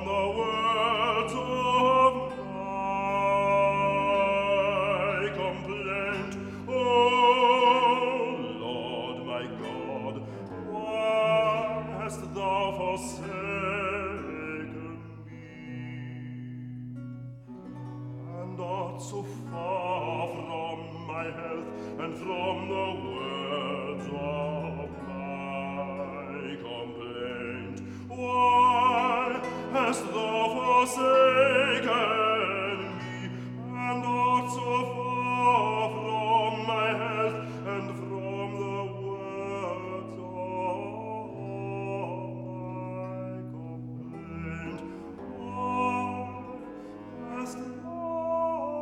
the words of my complaint. O Lord my God, why hast thou forsaken me, and art so far from my health and from the words of my complaint? Why hast thou forsaken me, and art so far from my health and from the words of my complaint? Why hast thou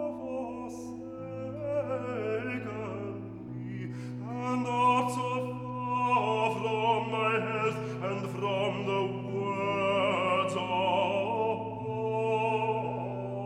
forsaken me, and art so far from my health and from the words of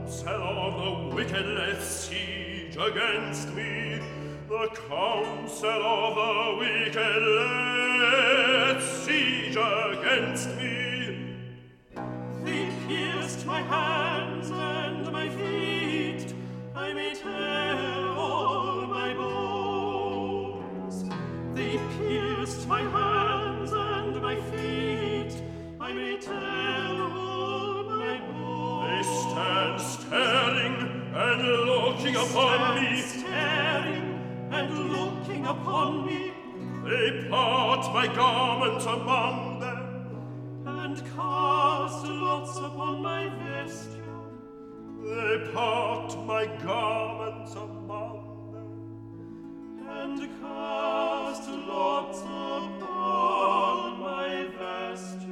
counsel of the wicked lays siege against me. The counsel of the wicked lays siege against me. They pierced my hands and my feet, I may tell all my bones. They pierced my hands and my feet, I may tell all my bones. They stand staring and looking upon me. Staring and looking upon me. They part my garments among them, and cast lots upon my vesture. They part my garments among them, and cast lots upon my vesture.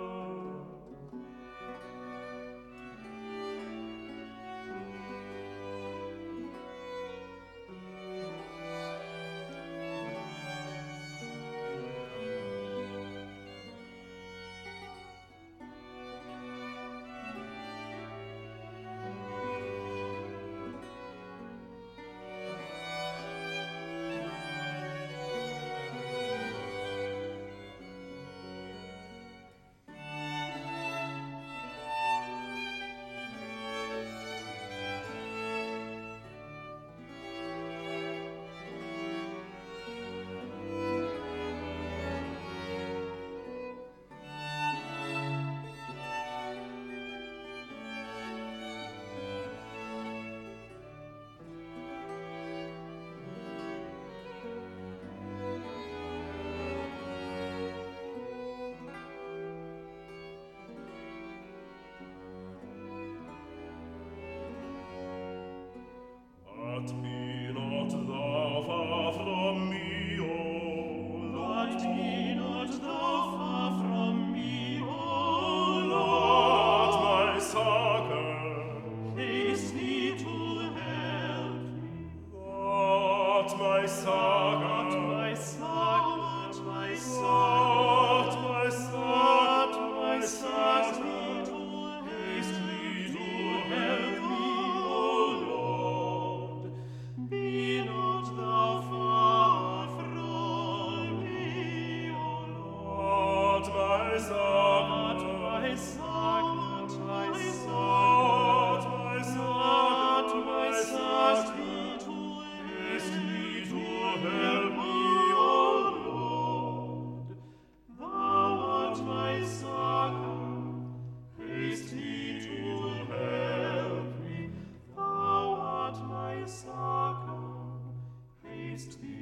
But be not thou far from me, O Lord. But be not thou far from me, O Lord, Lord. my succor, Haste thee to help me. Lord, my succor, Lord, my succor, my Lord, succor, my succor, my succor. Haste thee to help me, O Lord. Be not thou far from me, O Lord. Lord, my succor, My succor, my Lord, succor, my Lord, succor, my my succor. Haste thee to help me, O Lord. Thou art my succor. Haste thee to help me. Thou art my succor. Haste thee